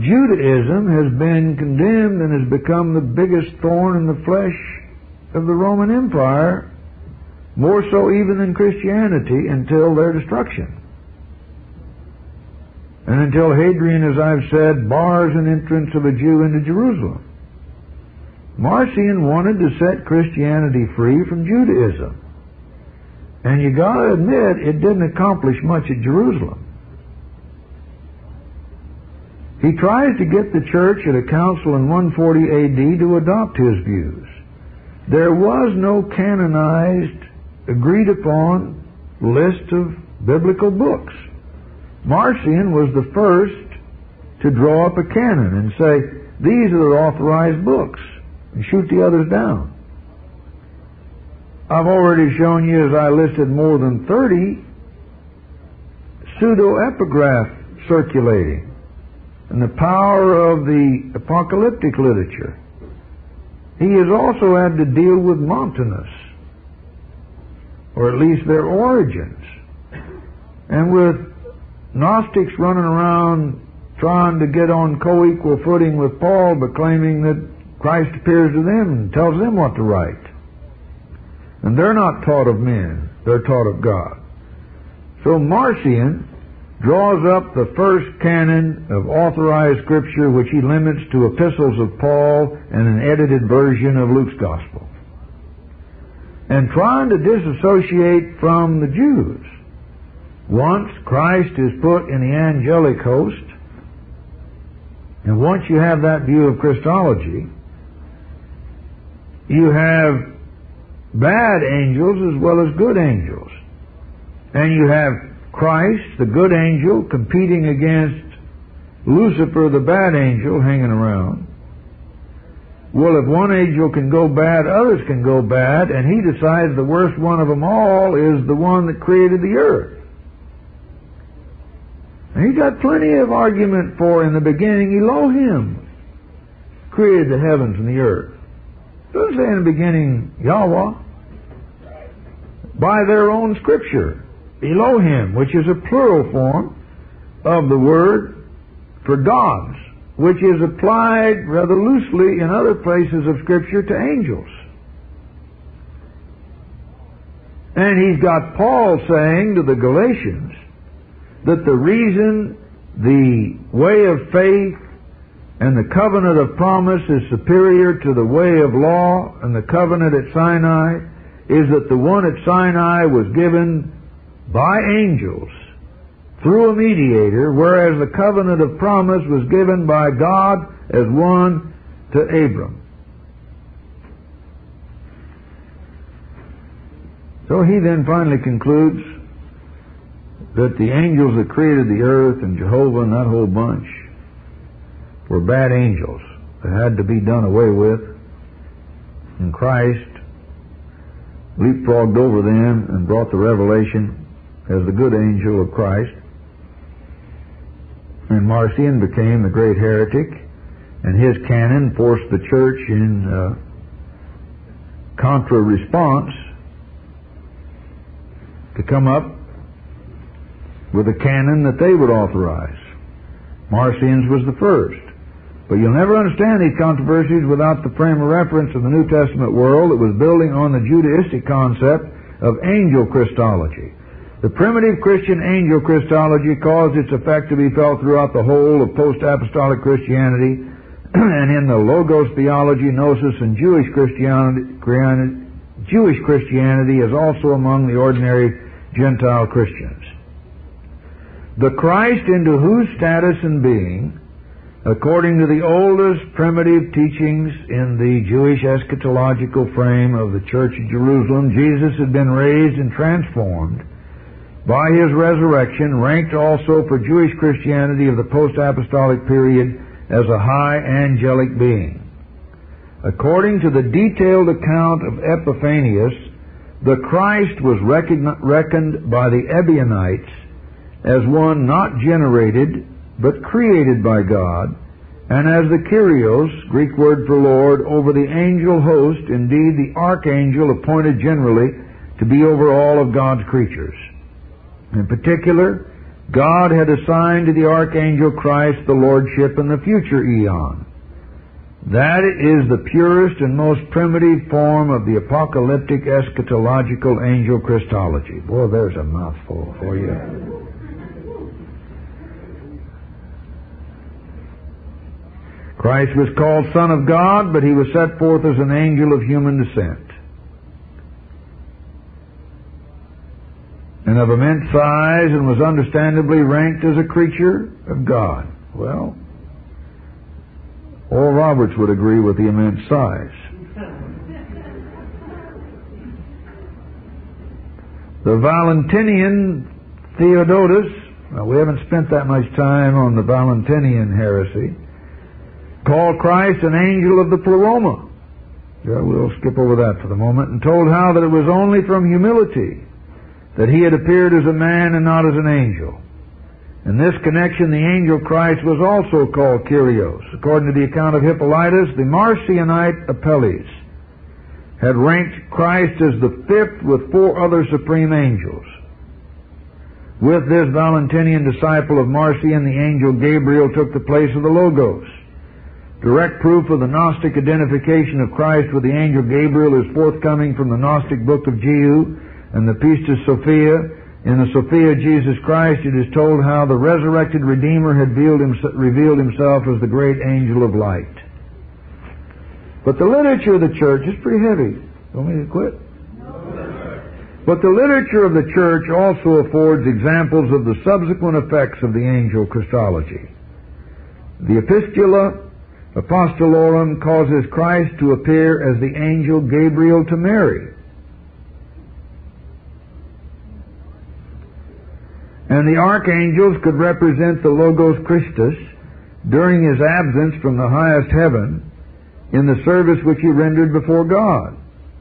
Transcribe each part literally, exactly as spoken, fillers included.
Judaism has been condemned and has become the biggest thorn in the flesh of the Roman Empire, more so even than Christianity, until their destruction. And until Hadrian, as I've said, bars an entrance of a Jew into Jerusalem. Marcion wanted to set Christianity free from Judaism. And you gotta admit, it didn't accomplish much at Jerusalem. He tries to get the church at a council in one forty A D to adopt his views. There was no canonized, agreed upon list of biblical books. Marcion was the first to draw up a canon and say, these are the authorized books, and shoot the others down. I've already shown you, as I listed, more than thirty pseudo-epigraph circulating, and the power of the apocalyptic literature. He has also had to deal with Montanus, or at least their origins, and with Gnostics running around trying to get on co-equal footing with Paul, but claiming that Christ appears to them and tells them what to write. And they're not taught of men, they're taught of God. So Marcion draws up the first canon of authorized Scripture, which he limits to epistles of Paul and an edited version of Luke's Gospel. And trying to disassociate from the Jews. Once Christ is put in the angelic host, and once you have that view of Christology, you have bad angels as well as good angels. And you have Christ, the good angel, competing against Lucifer, the bad angel, hanging around. Well, if one angel can go bad, others can go bad, and he decides the worst one of them all is the one that created the earth. And he got plenty of argument for, in the beginning, Elohim created the heavens and the earth. It doesn't say in the beginning, Yahweh. By their own Scripture, Elohim, which is a plural form of the word for gods, which is applied rather loosely in other places of Scripture to angels. And he's got Paul saying to the Galatians that the reason the way of faith and the covenant of promise is superior to the way of law and the covenant at Sinai is that the one at Sinai was given by angels through a mediator, whereas the covenant of promise was given by God as one to Abram. So he then finally concludes that the angels that created the earth and Jehovah and that whole bunch were bad angels that had to be done away with, and Christ leapfrogged over them and brought the revelation as the good angel of Christ. And Marcion became the great heretic, and his canon forced the church in uh, contra-response to come up with a canon that they would authorize. Marcion's was the first. But you'll never understand these controversies without the frame of reference of the New Testament world that was building on the Judaistic concept of angel Christology. The primitive Christian angel Christology caused its effect to be felt throughout the whole of post-apostolic Christianity, and in the Logos theology, Gnosis, and Jewish Christianity, Jewish Christianity is also among the ordinary Gentile Christians. The Christ into whose status and being, according to the oldest primitive teachings in the Jewish eschatological frame of the Church of Jerusalem, Jesus had been raised and transformed by his resurrection, ranked also for Jewish Christianity of the post-apostolic period as a high angelic being. According to the detailed account of Epiphanius, the Christ was reckoned by the Ebionites as one not generated but created by God, and as the Kyrios, Greek word for Lord, over the angel host, indeed the archangel appointed generally to be over all of God's creatures. In particular, God had assigned to the archangel Christ the lordship in the future eon. That is the purest and most primitive form of the apocalyptic eschatological angel Christology. Boy, there's a mouthful for you. Christ was called Son of God, but he was set forth as an angel of human descent, and of immense size, and was understandably ranked as a creature of God. Well, Oral Roberts would agree with the immense size. The Valentinian Theodotus, well, we haven't spent that much time on the Valentinian heresy, called Christ an angel of the Pleroma. Yeah, we'll skip over that for the moment, and told how that it was only from humility that he had appeared as a man and not as an angel. In this connection, the angel Christ was also called Kyrios. According to the account of Hippolytus, the Marcionite Apelles had ranked Christ as the fifth with four other supreme angels. With this Valentinian disciple of Marcion, the angel Gabriel took the place of the Logos. Direct proof of the Gnostic identification of Christ with the angel Gabriel is forthcoming from the Gnostic book of Jehu and the Pistis Sophia. In the Sophia of Jesus Christ, it is told how the resurrected Redeemer had revealed himself as the great angel of light. But the literature of the church is pretty heavy. Want me to quit? No. But the literature of the church also affords examples of the subsequent effects of the angel Christology. The Epistula Apostolorum causes Christ to appear as the angel Gabriel to Mary. And the archangels could represent the Logos Christus during his absence from the highest heaven in the service which he rendered before God.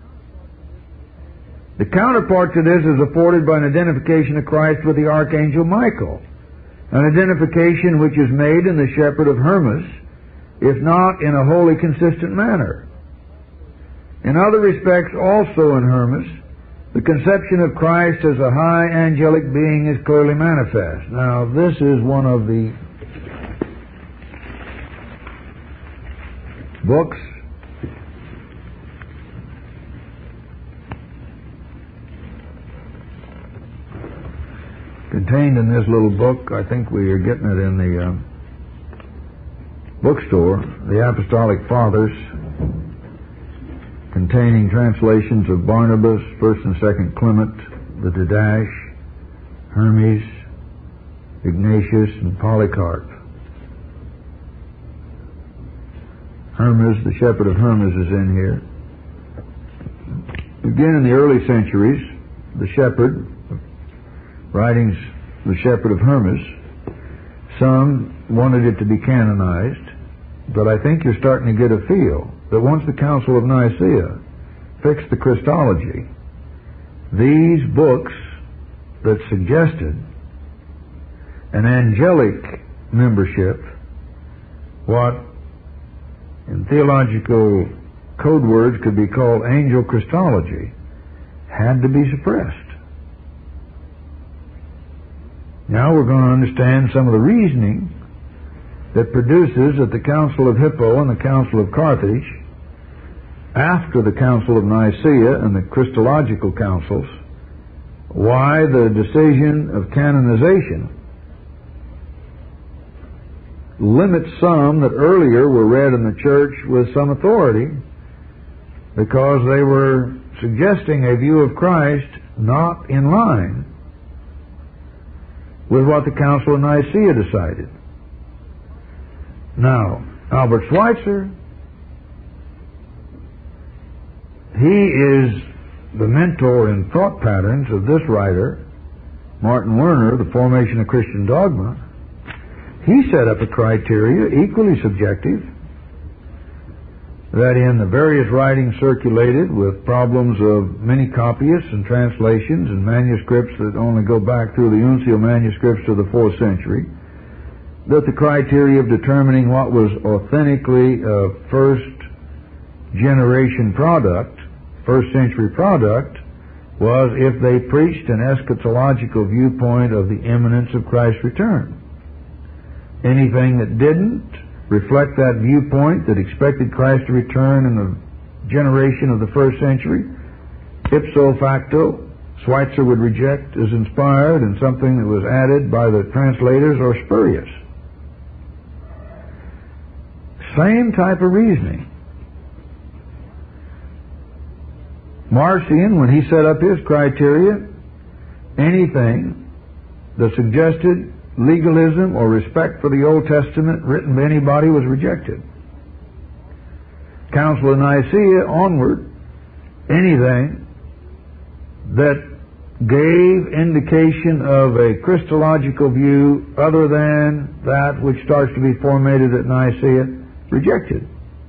The counterpart to this is afforded by an identification of Christ with the archangel Michael, an identification which is made in the Shepherd of Hermas, if not in a wholly consistent manner. In other respects also in Hermas, the conception of Christ as a high angelic being is clearly manifest. Now, this is one of the books contained in this little book. I think we are getting it in the uh, bookstore, the Apostolic Fathers, containing translations of Barnabas, First and Second Clement, the Didache, Hermes, Ignatius, and Polycarp. Hermes, the Shepherd of Hermas, is in here. Again, in the early centuries, the Shepherd, writings the Shepherd of Hermas, some wanted it to be canonized, but I think you're starting to get a feel that once the Council of Nicaea fixed the Christology, these books that suggested an angelic membership, what in theological code words could be called angel Christology, had to be suppressed. Now we're going to understand some of the reasoning that produces at the Council of Hippo and the Council of Carthage, after the Council of Nicaea and the Christological councils, why the decision of canonization limits some that earlier were read in the church with some authority, because they were suggesting a view of Christ not in line with what the Council of Nicaea decided. Now, Albert Schweitzer, he is the mentor in thought patterns of this writer, Martin Werner, The Formation of Christian Dogma. He set up a criteria, equally subjective, that in the various writings circulated with problems of many copyists and translations and manuscripts that only go back through the Uncial manuscripts to the fourth century, that the criteria of determining what was authentically a first generation product, first century product, was if they preached an eschatological viewpoint of the imminence of Christ's return. Anything that didn't reflect that viewpoint, that expected Christ to return in the generation of the first century, ipso facto, Schweitzer would reject as inspired and something that was added by the translators or spurious. Same type of reasoning. Marcion, when he set up his criteria, anything that suggested legalism or respect for the Old Testament written by anybody was rejected. Council of Nicaea onward, anything that gave indication of a Christological view other than that which starts to be formated at Nicaea, rejected.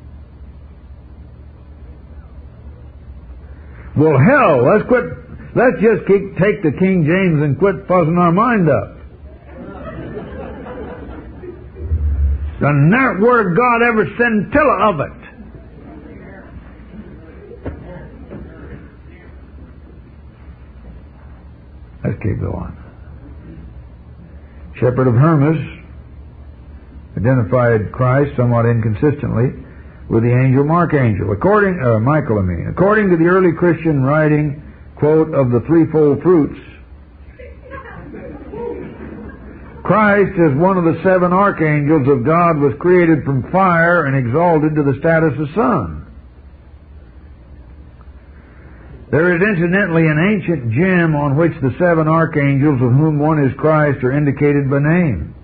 Well, hell, let's quit, let's just keep, take the King James and quit fuzzing our mind up. The never Word of God ever scintilla of it. Let's keep going. Shepherd of Hermas identified Christ somewhat inconsistently with the angel Markangel. According, uh, Michael, I mean, according to the early Christian writing, quote, of the threefold fruits, Christ, as one of the seven archangels of God, was created from fire and exalted to the status of son. There is incidentally an ancient gem on which the seven archangels, of whom one is Christ, are indicated by name.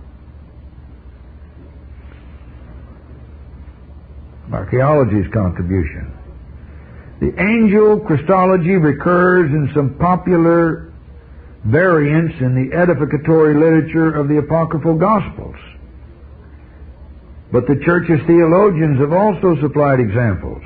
Archaeology's contribution. The angel Christology recurs in some popular variants in the edificatory literature of the apocryphal Gospels. But the Church's theologians have also supplied examples.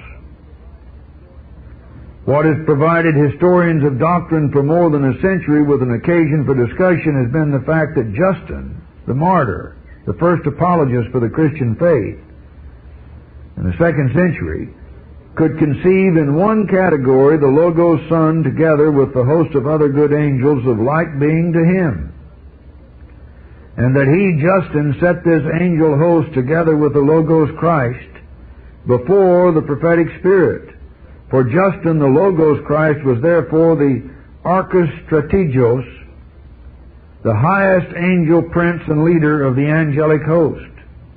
What has provided historians of doctrine for more than a century with an occasion for discussion has been the fact that Justin, the martyr, the first apologist for the Christian faith in the second century, could conceive in one category the Logos Son together with the host of other good angels of like being to him. And that he, Justin, set this angel host together with the Logos Christ before the prophetic spirit. For Justin, the Logos Christ was therefore the Archus Strategos, the highest angel prince and leader of the angelic host.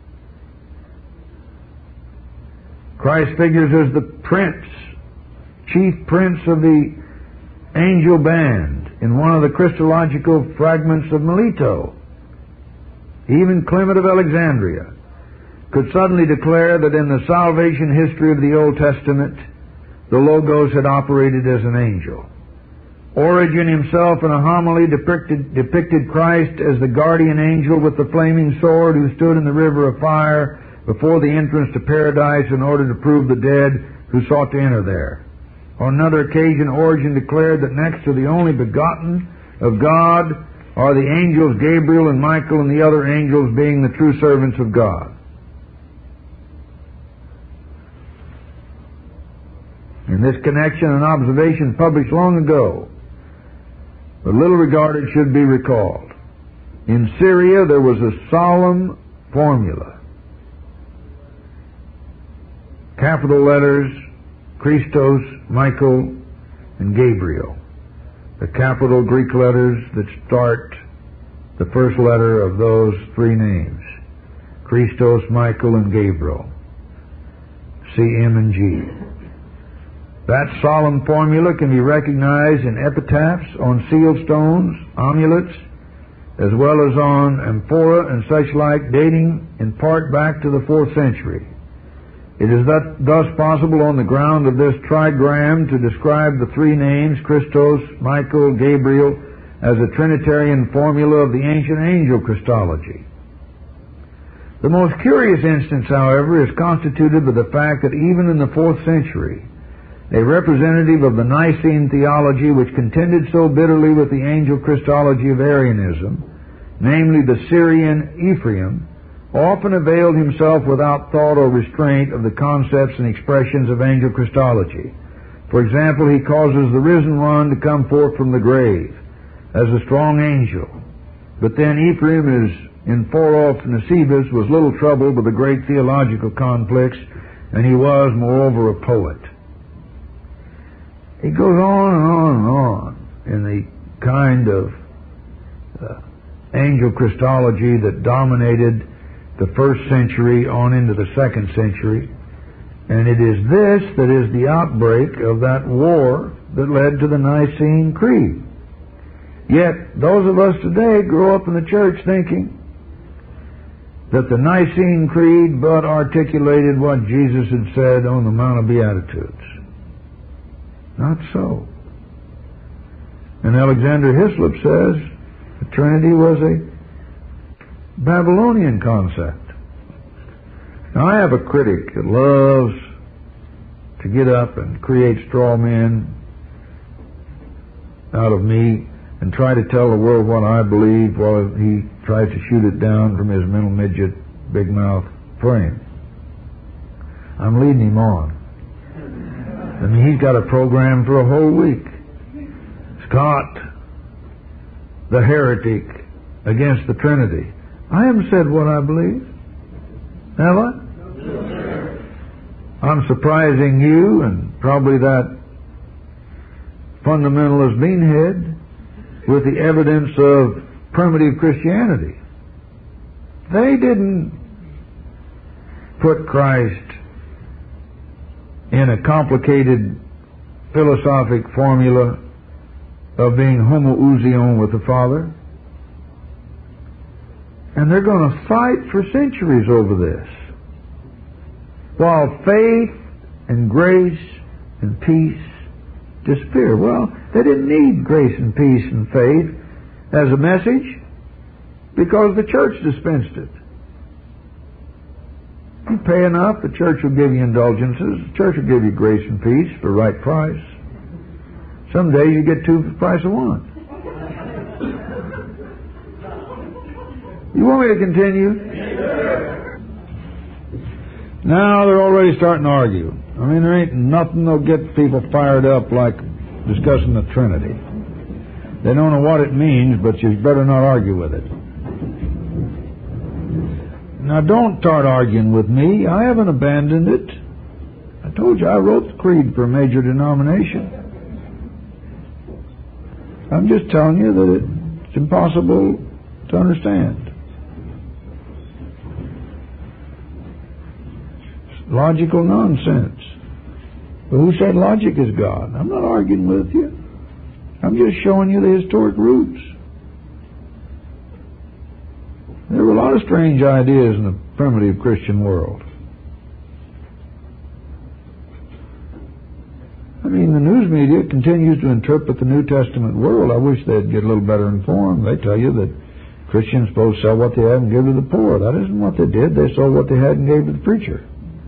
Christ figures as the prince, chief prince of the angel band in one of the Christological fragments of Melito. Even Clement of Alexandria could suddenly declare that in the salvation history of the Old Testament, the Logos had operated as an angel. Origen himself in a homily depicted, depicted Christ as the guardian angel with the flaming sword who stood in the river of fire before the entrance to paradise in order to prove the dead who sought to enter there. On another occasion, Origen declared that next to the only begotten of God are the angels Gabriel and Michael, and the other angels being the true servants of God. In this connection, an observation published long ago, but little regarded, should be recalled. In Syria, there was a solemn formula. Capital letters, Christos, Michael, and Gabriel. The capital Greek letters that start the first letter of those three names. Christos, Michael, and Gabriel. C, M, and G. That solemn formula can be recognized in epitaphs on sealed stones, amulets, as well as on amphora and such like, dating in part back to the fourth century. It is that, thus possible on the ground of this trigram to describe the three names, Christos, Michael, Gabriel, as a Trinitarian formula of the ancient angel Christology. The most curious instance, however, is constituted by the fact that even in the fourth century, a representative of the Nicene theology which contended so bitterly with the angel Christology of Arianism, namely the Syrian Ephraim, often availed himself without thought or restraint of the concepts and expressions of angel Christology. For example, he causes the risen one to come forth from the grave as a strong angel. But then Ephraim is in far off Nisibis was little troubled with the great theological conflicts, and he was, moreover, a poet. He goes on and on and on in the kind of uh, angel Christology that dominated the first century on into the second century. And it is this that is the outbreak of that war that led to the Nicene Creed. Yet, those of us today grow up in the church thinking that the Nicene Creed but articulated what Jesus had said on the Mount of Beatitudes. Not so. And Alexander Hislop says the Trinity was a Babylonian concept. Now, I have a critic that loves to get up and create straw men out of me and try to tell the world what I believe while he tries to shoot it down from his mental midget, big mouth frame. I'm leading him on. I mean, he's got a program for a whole week. Scott, the heretic against the Trinity. I haven't said what I believe. Have I? I'm surprising you and probably that fundamentalist beanhead with the evidence of primitive Christianity. They didn't put Christ in a complicated philosophic formula of being homoousion with the Father. And they're going to fight for centuries over this. While faith and grace and peace disappear. Well, they didn't need grace and peace and faith as a message because the church dispensed it. You pay enough, the church will give you indulgences. The church will give you grace and peace for the right price. Some days you get two for the price of one. You want me to continue? Now they're already starting to argue. I mean, there ain't nothing that'll get people fired up like discussing the Trinity. They don't know what it means, but you better not argue with it. Now, don't start arguing with me. I haven't abandoned it. I told you I wrote the creed for a major denomination. I'm just telling you that it's impossible to understand. It's logical nonsense. But who said logic is God? I'm not arguing with you. I'm just showing you the historic roots. There were a lot of strange ideas in the primitive Christian world. I mean, the news media continues to interpret the New Testament world. I wish they'd get a little better informed. They tell you that Christians supposed to sell what they had and give to the poor. That isn't what they did. They sold what they had and gave to the preacher.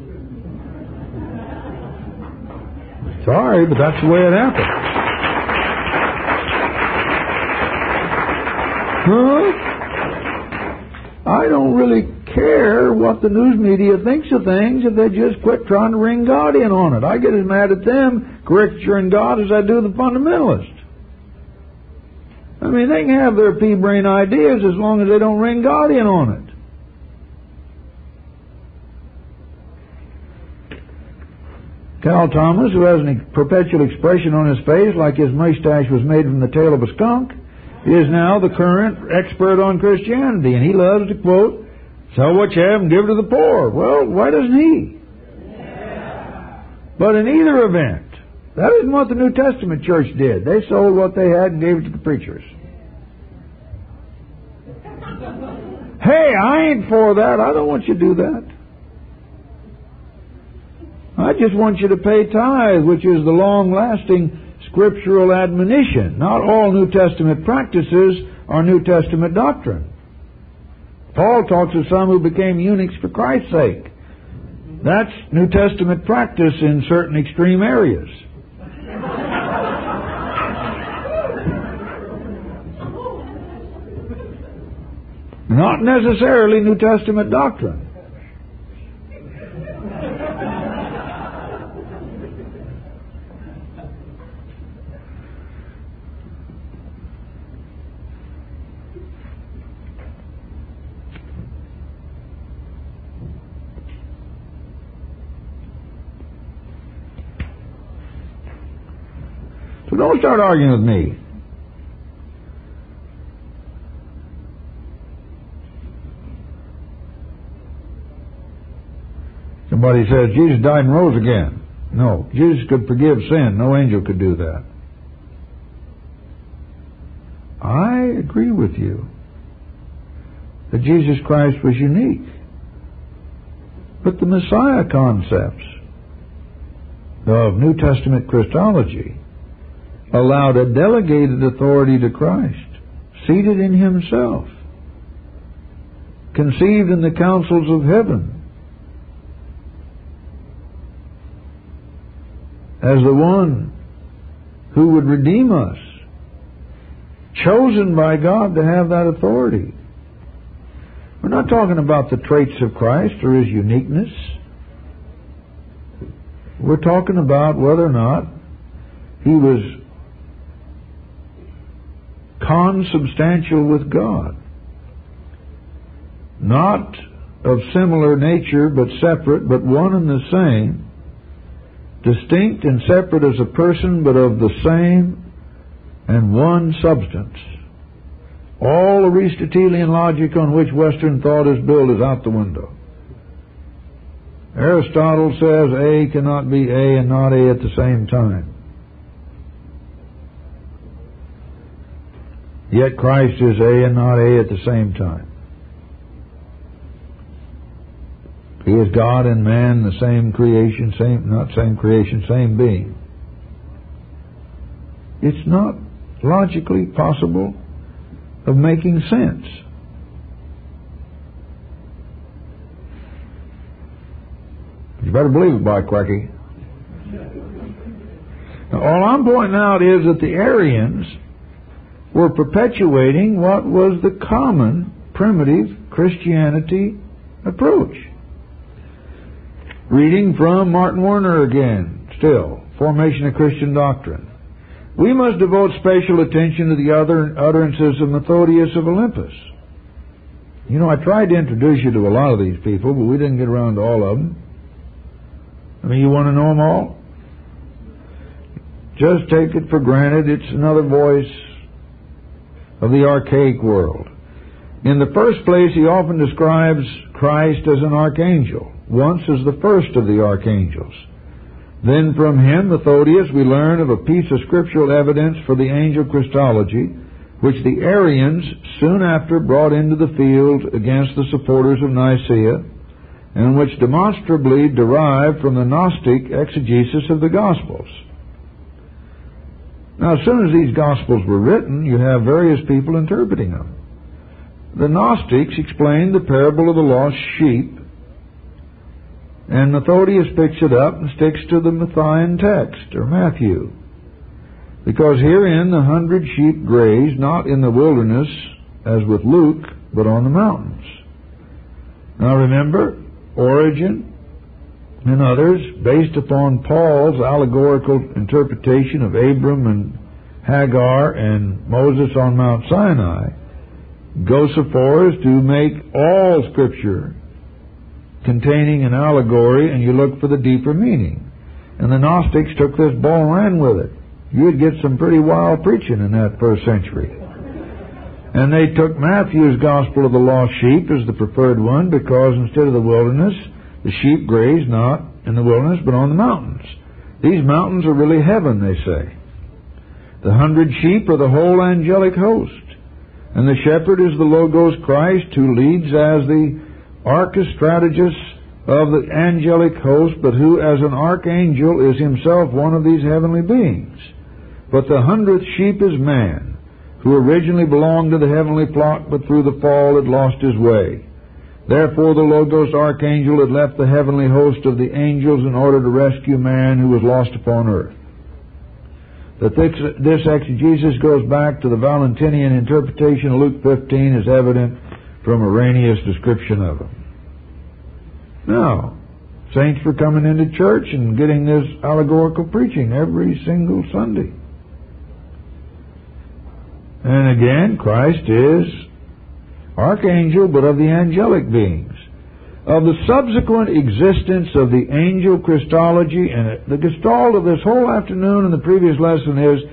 Sorry, but that's the way it happened. Huh? I don't really care what the news media thinks of things if they just quit trying to ring God in on it. I get as mad at them caricaturing God as I do the fundamentalists. I mean, they can have their pea-brain ideas as long as they don't ring God in on it. Cal Thomas, who has a perpetual expression on his face like his mustache was made from the tail of a skunk, is now the current expert on Christianity, and he loves to quote, "Sell what you have and give it to the poor." Well, why doesn't he? Yeah. But in either event, that isn't what the New Testament church did. They sold what they had and gave it to the preachers. Hey, I ain't for that. I don't want you to do that. I just want you to pay tithe, which is the long-lasting scriptural admonition. Not all New Testament practices are New Testament doctrine. Paul talks of some who became eunuchs for Christ's sake. That's New Testament practice in certain extreme areas. Not necessarily New Testament doctrine. don't start arguing with me. Somebody says Jesus died and rose again. No, Jesus could forgive sin. No angel could do that. I agree with you that Jesus Christ was unique. But the Messiah concepts of New Testament Christology allowed a delegated authority to Christ, seated in himself, conceived in the councils of heaven, as the one who would redeem us, chosen by God to have that authority. We're not talking about the traits of Christ or his uniqueness. We're talking about whether or not he was consubstantial with God. Not of similar nature, but separate, but one and the same. Distinct and separate as a person, but of the same and one substance. All Aristotelian logic on which Western thought is built is out the window. Aristotle says A cannot be A and not A at the same time. Yet Christ is A and not A at the same time. He is God and man, the same creation, same, not same creation, same being. It's not logically possible of making sense. You better believe it, by cracky. Now, all I'm pointing out is that the Arians were perpetuating what was the common primitive Christianity approach. Reading from Martin Werner again, still, Formation of Christian Doctrine. We must devote special attention to the other utterances of Methodius of Olympus. You know, I tried to introduce you to a lot of these people, but we didn't get around to all of them. I mean, you want to know them all? Just take it for granted it's another voice of the archaic world. In the first place, he often describes Christ as an archangel, once as the first of the archangels. Then from him, Methodius, we learn of a piece of scriptural evidence for the angel Christology, which the Arians soon after brought into the field against the supporters of Nicaea, and which demonstrably derived from the Gnostic exegesis of the Gospels. Now, as soon as these Gospels were written, you have various people interpreting them. The Gnostics explained the parable of the lost sheep, and Methodius picks it up and sticks to the Matthean text, or Matthew. Because herein the hundred sheep graze, not in the wilderness, as with Luke, but on the mountains. Now remember, Origen and others, based upon Paul's allegorical interpretation of Abram and Hagar and Moses on Mount Sinai, go so far as to make all Scripture containing an allegory, and you look for the deeper meaning. And the Gnostics took this ball and ran with it. You'd get some pretty wild preaching in that first century. And they took Matthew's Gospel of the Lost Sheep as the preferred one, because instead of the wilderness, the sheep graze not in the wilderness, but on the mountains. These mountains are really heaven, they say. The hundred sheep are the whole angelic host, and the shepherd is the Logos Christ, who leads as the archistrategist of the angelic host, but who as an archangel is himself one of these heavenly beings. But the hundredth sheep is man, who originally belonged to the heavenly flock, but through the fall had lost his way. Therefore the Logos archangel had left the heavenly host of the angels in order to rescue man who was lost upon earth. That this exegesis goes back to the Valentinian interpretation of Luke fifteen is evident from Irenaeus' description of them. Now, saints were coming into church and getting this allegorical preaching every single Sunday. And again, Christ is archangel, but of the angelic beings. Of the subsequent existence of the angel Christology, and the gestalt of this whole afternoon and the previous lesson is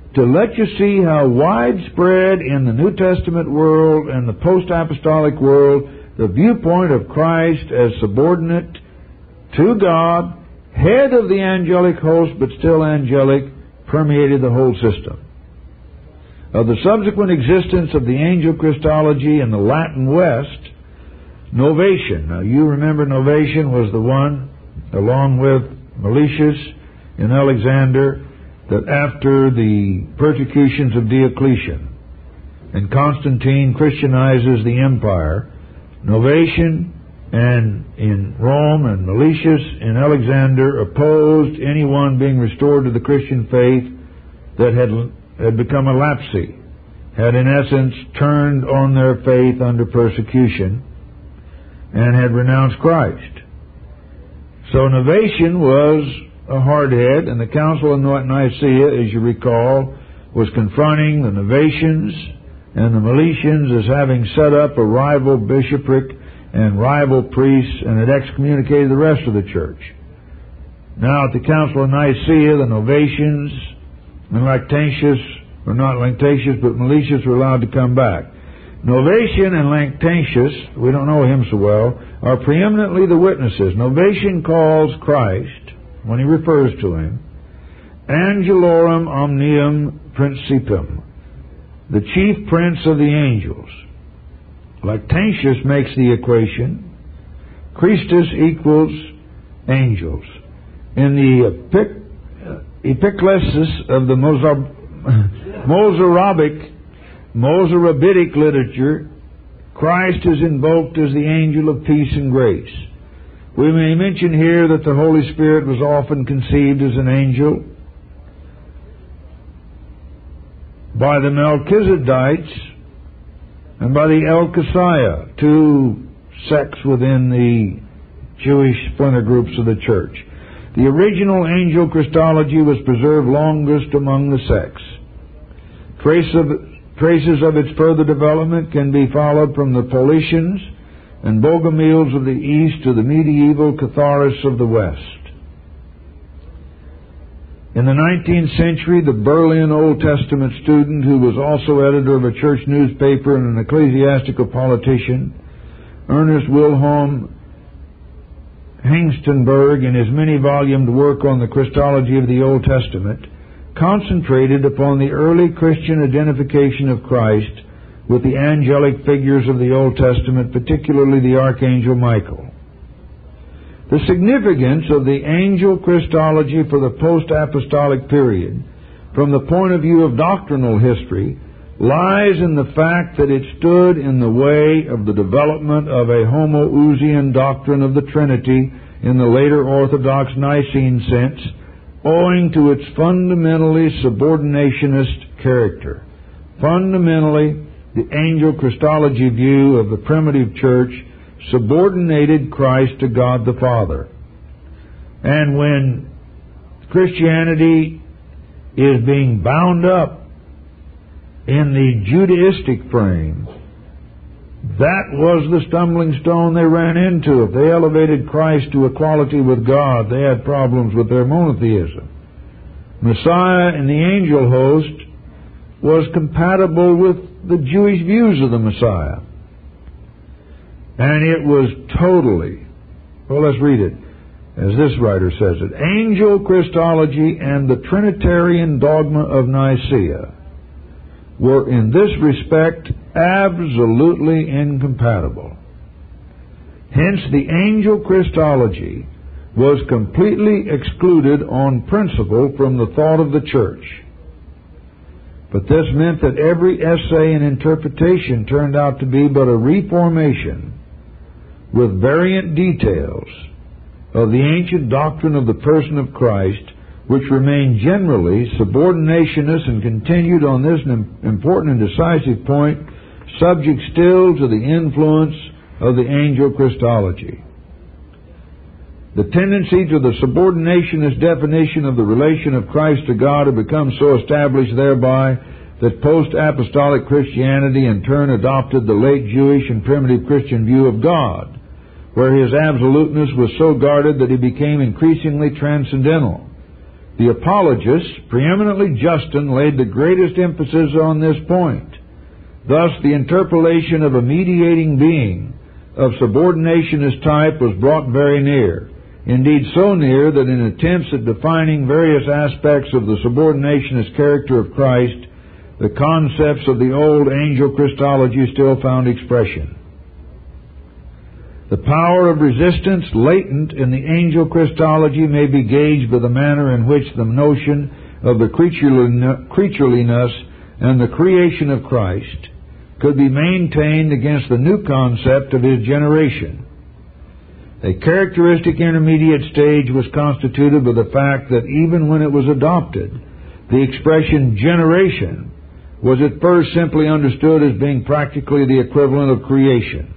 to let you see how widespread in the New Testament world and the post-apostolic world the viewpoint of Christ as subordinate to God, head of the angelic host but still angelic, permeated the whole system. Of the subsequent existence of the angel Christology in the Latin West, Novatian. Now you remember Novatian was the one, along with Meletius and Alexander, that after the persecutions of Diocletian and Constantine Christianizes the empire, Novatian and in Rome and Meletius and Alexander opposed anyone being restored to the Christian faith that had, had become a lapsy, had in essence turned on their faith under persecution and had renounced Christ. So Novatian was a hardhead, and the Council of Nicaea, as you recall, was confronting the Novatians and the Meletians as having set up a rival bishopric and rival priests, and had excommunicated the rest of the church. Now at the Council of Nicaea, the Novatians and Lactantius, or not Lactantius, but Meletius were allowed to come back. Novatian and Lactantius, we don't know him so well, are preeminently the witnesses. Novatian calls Christ, when he refers to him, Angelorum Omnium Principum, the chief prince of the angels. Lactantius makes the equation, Christus equals angels. In the epic, uh, Epiclesis of the Mozarabic, Mozarabitic literature, Christ is invoked as the angel of peace and grace. We may mention here that the Holy Spirit was often conceived as an angel by the Melchizedites and by the Elkasiah, two sects within the Jewish splinter groups of the church. The original angel Christology was preserved longest among the sects. Trace of, traces of its further development can be followed from the Paulicians and Bogomiles of the East to the medieval Catharists of the West. In the nineteenth century, the Berlin Old Testament student, who was also editor of a church newspaper and an ecclesiastical politician, Ernest Wilhelm Hengstenberg, in his many-volumed work on the Christology of the Old Testament, concentrated upon the early Christian identification of Christ with the angelic figures of the Old Testament, particularly the Archangel Michael. The significance of the angel Christology for the post-apostolic period, from the point of view of doctrinal history, lies in the fact that it stood in the way of the development of a homoousian doctrine of the Trinity in the later Orthodox Nicene sense, owing to its fundamentally subordinationist character. Fundamentally, the angel Christology view of the primitive church subordinated Christ to God the Father. And when Christianity is being bound up in the Judaistic frame, that was the stumbling stone they ran into. If they elevated Christ to equality with God, they had problems with their monotheism. Messiah in the angel host was compatible with the Jewish views of the Messiah. And it was totally, well, let's read it, as this writer says it, angel Christology and the Trinitarian dogma of Nicaea were in this respect absolutely incompatible. Hence, the angel Christology was completely excluded on principle from the thought of the church. But this meant that every essay and interpretation turned out to be but a reformation with variant details of the ancient doctrine of the person of Christ, which remained generally subordinationist and continued on this important and decisive point, subject still to the influence of the angel Christology. The tendency to the subordinationist definition of the relation of Christ to God had become so established thereby that post-apostolic Christianity in turn adopted the late Jewish and primitive Christian view of God, where his absoluteness was so guarded that he became increasingly transcendental. The apologist, preeminently Justin, laid the greatest emphasis on this point. Thus, the interpolation of a mediating being of subordinationist type was brought very near. Indeed, so near that in attempts at defining various aspects of the subordinationist character of Christ, the concepts of the old angel Christology still found expression. The power of resistance latent in the angel Christology may be gauged by the manner in which the notion of the creatureliness and the creation of Christ could be maintained against the new concept of His generation. A characteristic intermediate stage was constituted by the fact that even when it was adopted, the expression generation was at first simply understood as being practically the equivalent of creation.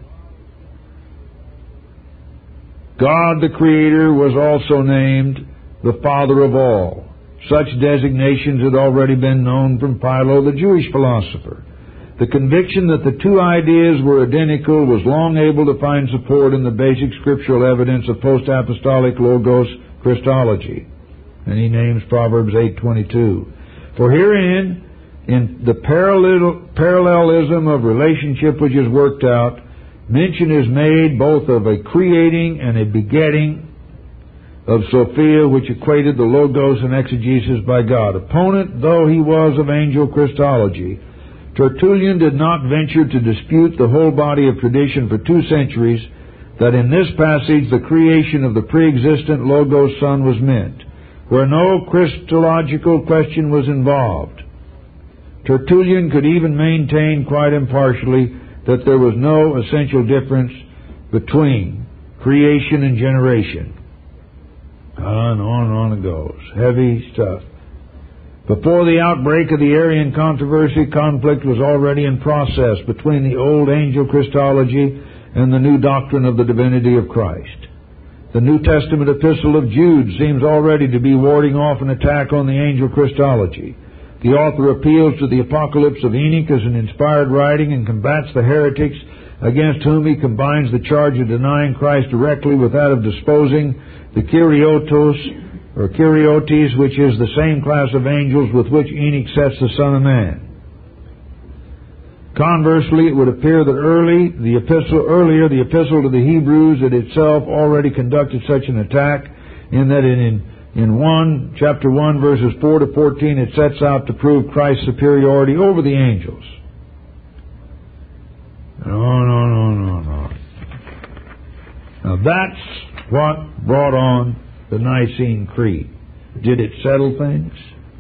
God the Creator was also named the Father of all. Such designations had already been known from Philo, the Jewish philosopher. The conviction that the two ideas were identical was long able to find support in the basic scriptural evidence of post-apostolic Logos Christology. And he names Proverbs eight twenty-two. For herein, in the parallel, parallelism of relationship which is worked out, mention is made both of a creating and a begetting of Sophia, which equated the Logos and exegesis by God. Opponent though he was of angel Christology, Tertullian did not venture to dispute the whole body of tradition for two centuries that in this passage the creation of the pre-existent Logos Son was meant, where no Christological question was involved. Tertullian could even maintain quite impartially that there was no essential difference between creation and generation. On and on and on it goes. Heavy stuff. Before the outbreak of the Arian controversy, conflict was already in process between the old angel Christology and the new doctrine of the divinity of Christ. The New Testament epistle of Jude seems already to be warding off an attack on the angel Christology. The author appeals to the Apocalypse of Enoch as an inspired writing and combats the heretics against whom he combines the charge of denying Christ directly with that of disposing the Kuriotos, or Kuriotes, which is the same class of angels with which Enoch sets the Son of Man. Conversely, it would appear that early, the epistle, earlier the epistle to the Hebrews had itself already conducted such an attack, in that in, in one, chapter one, verses four to fourteen, it sets out to prove Christ's superiority over the angels. No, no, no, no, no. Now that's what brought on the Nicene Creed. Did it settle things?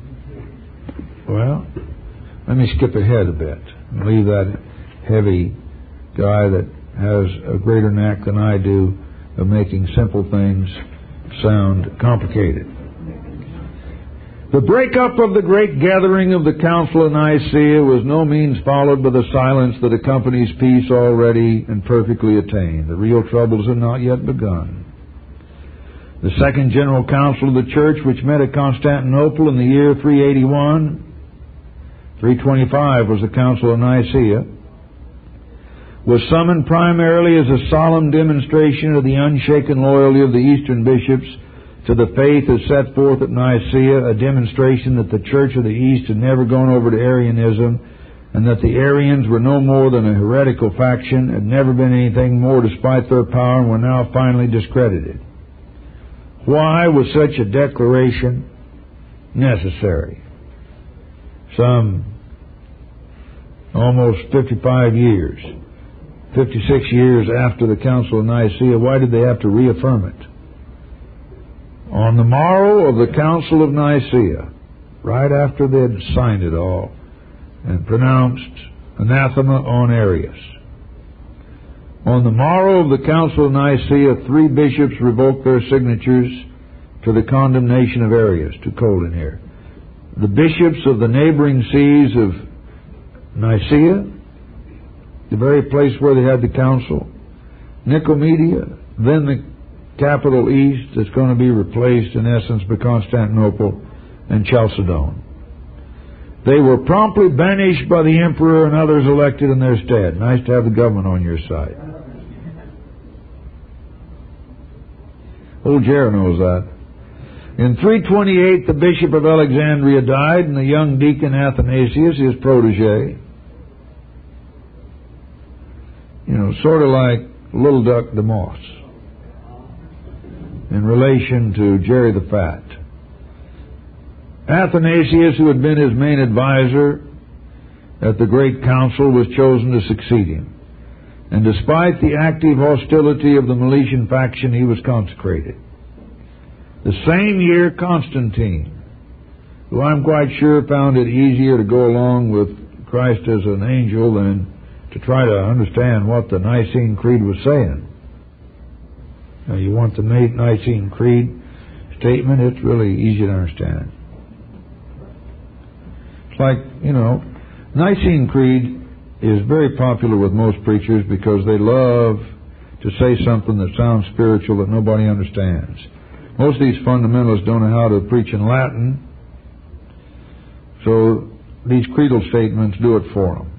Well, let me skip ahead a bit and leave that heavy guy that has a greater knack than I do of making simple things sound complicated. The breakup of the great gathering of the Council of Nicaea was no means followed by the silence that accompanies peace already and perfectly attained. The real troubles had not yet begun. The Second General Council of the Church, which met at Constantinople in the year three eighty-one, three twenty-five was the Council of Nicaea, was summoned primarily as a solemn demonstration of the unshaken loyalty of the Eastern bishops to the faith as set forth at Nicaea, a demonstration that the Church of the East had never gone over to Arianism, and that the Arians were no more than a heretical faction, had never been anything more despite their power, and were now finally discredited. Why was such a declaration necessary? Some almost fifty-five years, fifty-six years after the Council of Nicaea, why did they have to reaffirm it? On the morrow of the Council of Nicaea, right after they had signed it all and pronounced anathema on Arius, on the morrow of the Council of Nicaea, three bishops revoked their signatures to the condemnation of Arius. Too cold in here. The bishops of the neighboring sees of Nicaea, the very place where they had the council, Nicomedia, then the capital east that's going to be replaced in essence by Constantinople, and Chalcedon. They were promptly banished by the emperor and others elected in their stead. Nice to have the government on your side. Old Jer knows that. In three twenty-eight, the Bishop of Alexandria died, and the young deacon Athanasius, his protege, you know, sort of like Little Duck the Moss in relation to Jerry the Fat. Athanasius, who had been his main advisor at the Great Council, was chosen to succeed him. And despite the active hostility of the Meletian faction, he was consecrated. The same year, Constantine, who I'm quite sure found it easier to go along with Christ as an angel than to try to understand what the Nicene Creed was saying. Now, you want the Nicene Creed statement, it's really easy to understand. It's like, you know, Nicene Creed is very popular with most preachers because they love to say something that sounds spiritual that nobody understands. Most of these fundamentalists don't know how to preach in Latin, so these creedal statements do it for them.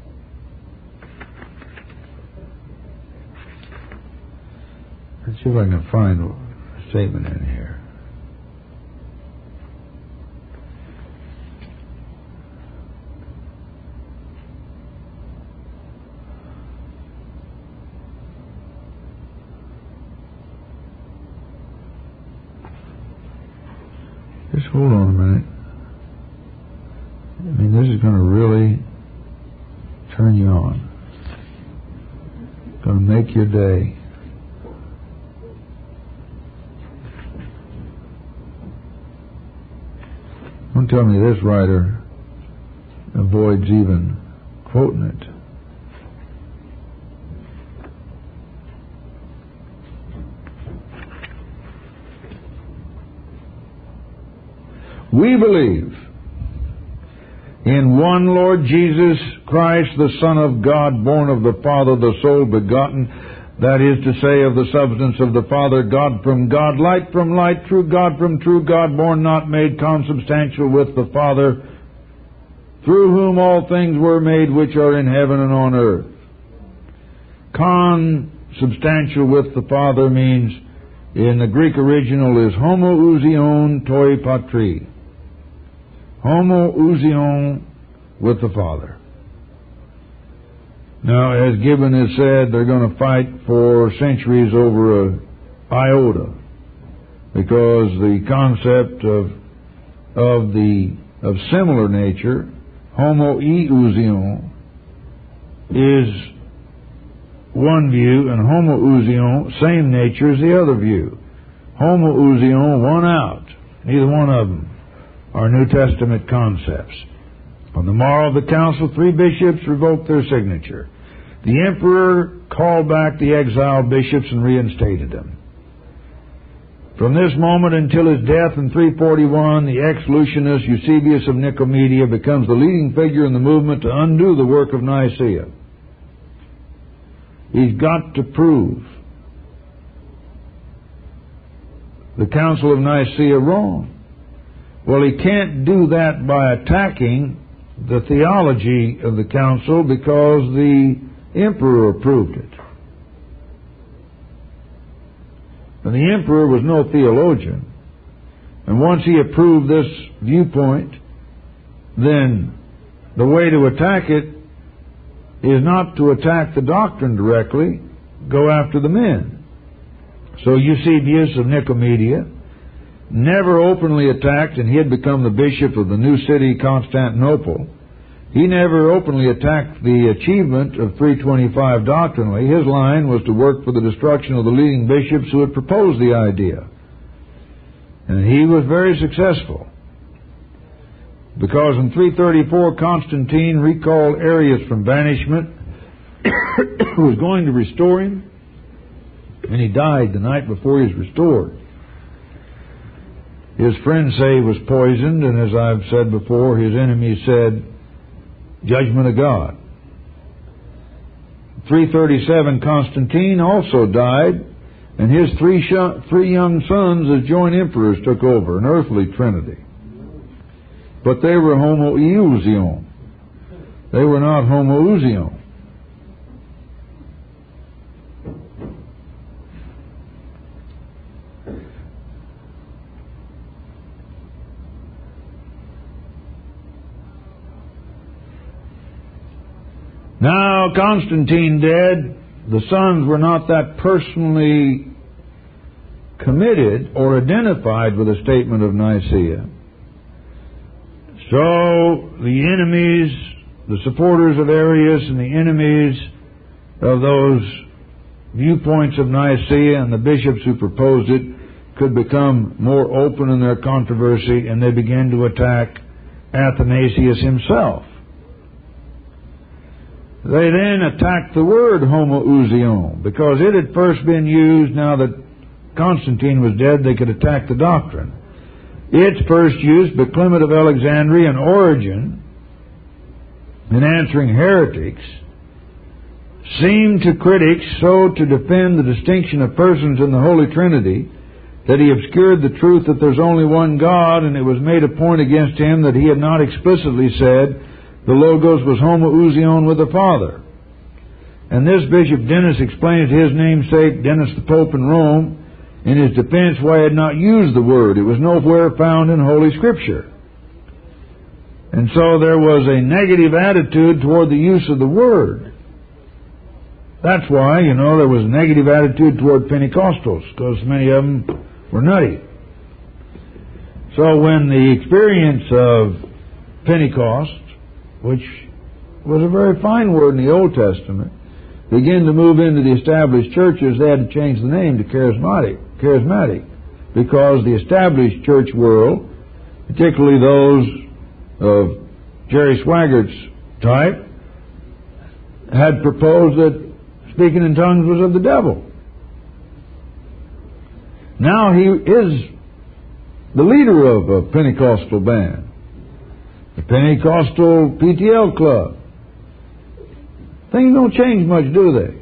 Let's see if I can find a statement in here. Just hold on a minute. I mean, this is going to really turn you on. It's going to make your day. Don't tell me this writer avoids even quoting it. We believe in one Lord Jesus Christ, the Son of God, born of the Father, the sole begotten, that is to say, of the substance of the Father, God from God, light from light, true God from true God, born not made, consubstantial with the Father, through whom all things were made, which are in heaven and on earth. Consubstantial with the Father means, in the Greek original, is homoousion toi patri. Homoousion with the Father. Now, as Gibbon has said, they're going to fight for centuries over a iota, because the concept of of the of similar nature, homoiousion, is one view, and homoousion, same nature, is the other view. Homoousion, one out. Neither one of them are New Testament concepts. On the morrow of the council, three bishops revoked their signature. The emperor called back the exiled bishops and reinstated them. From this moment until his death in three forty-one, the ex-Lucianus Eusebius of Nicomedia becomes the leading figure in the movement to undo the work of Nicaea. He's got to prove the Council of Nicaea wrong. Well, he can't do that by attacking the theology of the council, because the emperor approved it. And the emperor was no theologian. And once he approved this viewpoint, then the way to attack it is not to attack the doctrine directly, go after the men. So Eusebius of Nicomedia never openly attacked, and he had become the bishop of the new city, Constantinople. He never openly attacked the achievement of three twenty-five doctrinally. His line was to work for the destruction of the leading bishops who had proposed the idea. And he was very successful, because in three thirty-four Constantine recalled Arius from banishment, who was going to restore him, and he died the night before he was restored. His friends say he was poisoned, and as I've said before, his enemies said, judgment of God. three thirty-seven Constantine also died, and his three, sh- three young sons as joint emperors took over, an earthly trinity. But they were homoiousion. They were not homoousion. Now, Constantine dead, the sons were not that personally committed or identified with the statement of Nicaea. So, the enemies, the supporters of Arius and the enemies of those viewpoints of Nicaea and the bishops who proposed it could become more open in their controversy, and they began to attack Athanasius himself. They then attacked the word homoousion, because it had first been used. Now that Constantine was dead, they could attack the doctrine. Its first use by Clement of Alexandria and Origen in answering heretics seemed to critics so to defend the distinction of persons in the Holy Trinity that he obscured the truth that there's only one God, and it was made a point against him that he had not explicitly said the Logos was homoousion with the Father. And this Bishop Dennis explained to his namesake, Dennis the Pope in Rome, in his defense why he had not used the word. It was nowhere found in Holy Scripture. And so there was a negative attitude toward the use of the word. That's why, you know, there was a negative attitude toward Pentecostals, because many of them were nutty. So when the experience of Pentecost, which was a very fine word in the Old Testament, began to move into the established churches, they had to change the name to charismatic, charismatic, because the established church world, particularly those of Jerry Swaggart's type, had proposed that speaking in tongues was of the devil. Now he is the leader of a Pentecostal band, the Pentecostal P T L club. Things don't change much, do they?